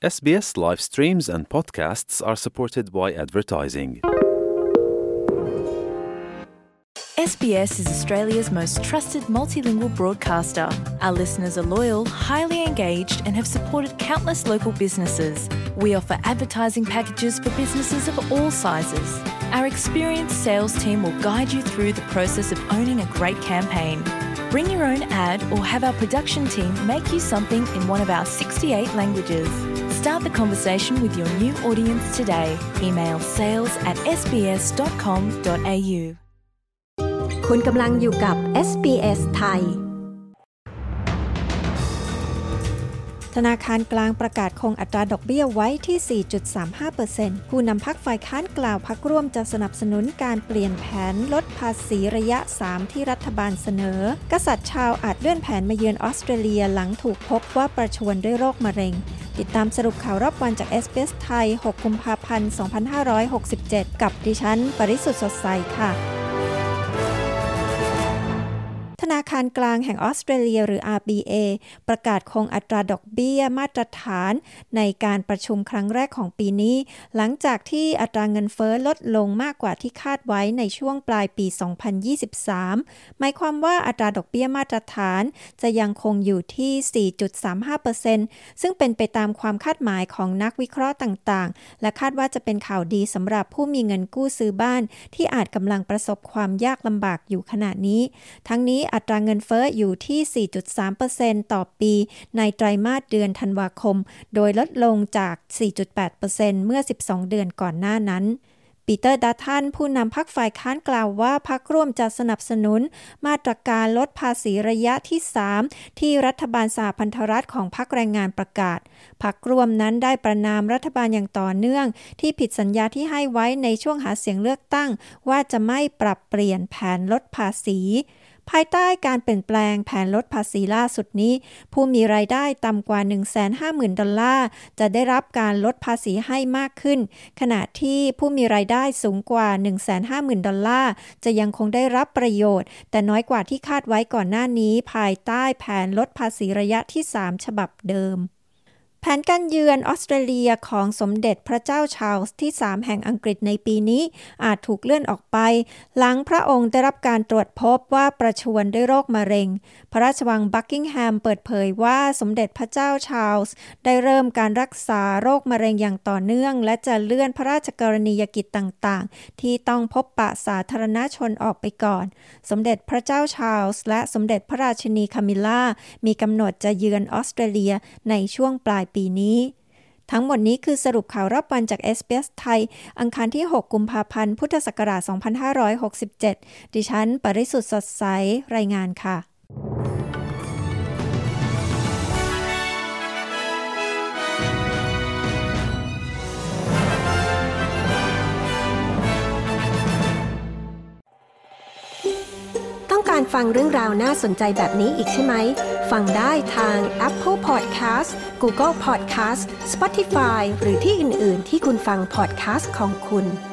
SBS live streams and podcasts are supported by advertising. SBS is Australia's most trusted multilingual broadcaster. Our listeners are loyal, highly engaged, and have supported countless local businesses. We offer advertising packages for businesses of all sizes. Our experienced sales team will guide you through the process of owning a great campaign. Bring your own ad or have our production team make you something in one of our 68 languages. Start the conversation with your new audience today. Email sales@sbs.com.au. คุณกำลังอยู่กับ SBS ไทยธนาคารกลางประกาศคงอัตราดอกเบี้ยไว้ที่ 4.35% ผู้นำพรรคฝ่ายค้านกล่าวพรรคร่วมจะสนับสนุนการเปลี่ยนแผนลดภาษีระยะ 3 ที่รัฐบาลเสนอกษัตริย์ชาวอาจเลื่อนแผนมาเยือนออสเตรเลียหลังถูกพบว่าประชวรด้วยโรคมะเร็งติดตามสรุปข่าวรอบวันจาก SBS ไทย 6 กุมภาพันธ์ 2567 กับดิฉันปริสุทธิ์สดใสค่ะธนาคารกลางแห่งออสเตรเลียหรือ RBA ประกาศคงอัตราดอกเบี้ยมาตรฐานในการประชุมครั้งแรกของปีนี้หลังจากที่อัตราเงินเฟ้อลดลงมากกว่าที่คาดไว้ในช่วงปลายปี 2023 หมายความว่าอัตราดอกเบี้ยมาตรฐานจะยังคงอยู่ที่ 4.35% ซึ่งเป็นไปตามความคาดหมายของนักวิเคราะห์ต่างๆและคาดว่าจะเป็นข่าวดีสำหรับผู้มีเงินกู้ซื้อบ้านที่อาจกำลังประสบความยากลำบากอยู่ขณะนี้ทั้งนี้อัตราเงินเฟ้ออยู่ที่ 4.3% ต่อปีในไตรมาสเดือนธันวาคมโดยลดลงจาก 4.8% เมื่อ 12 เดือนก่อนหน้านั้นปีเตอร์ดัตตันผู้นำพรรคฝ่ายค้านกล่าวว่าพรรคร่วมจะสนับสนุนมาตรการลดภาษีระยะที่ 3 ที่รัฐบาลสหพันธรัฐของพรรคแรงงานประกาศพรรคร่วมนั้นได้ประณามรัฐบาลอย่างต่อเนื่องที่ผิดสัญญาที่ให้ไว้ในช่วงหาเสียงเลือกตั้งว่าจะไม่ปรับเปลี่ยนแผนลดภาษีภายใต้การเปลี่ยนแปลงแผนลดภาษีล่าสุดนี้ผู้มีรายได้ต่ำกว่า $150,000 จะได้รับการลดภาษีให้มากขึ้นขณะที่ผู้มีรายได้สูงกว่า $150,000 จะยังคงได้รับประโยชน์แต่น้อยกว่าที่คาดไว้ก่อนหน้านี้ภายใต้แผนลดภาษีระยะที่ 3 ฉบับเดิมแผนการเยือนออสเตรเลียของสมเด็จพระเจ้าชาร์ลส์ที่ 3 แห่งอังกฤษในปีนี้อาจถูกเลื่อนออกไปหลังพระองค์ได้รับการตรวจพบว่าประชวรด้วยโรคมะเร็งพระราชวังบักกิงแฮมเปิดเผยว่าสมเด็จพระเจ้าชาร์ลส์ได้เริ่มการรักษาโรคมะเร็งอย่างต่อเนื่องและจะเลื่อนพระราชกรณียกิจต่างๆที่ต้องพบปะสาธารณชนออกไปก่อนสมเด็จพระเจ้าชาร์ลส์และสมเด็จพระราชินีคามิลล่ามีกำหนดจะเยือนออสเตรเลียในช่วงปลายปีนี้ทั้งหมดนี้คือสรุปข่าวรอบวันจาก SBS ไทยอังคารที่ 6 กุมภาพันธ์ พุทธศักราช 2567 ดิฉันปริสุทธิ์สดใสรายงานค่ะต้องการฟังเรื่องราวน่าสนใจแบบนี้อีกใช่ไหมฟังได้ทาง Apple Podcast Google Podcast Spotify หรือที่อื่นๆที่คุณฟัง podcast ของคุณ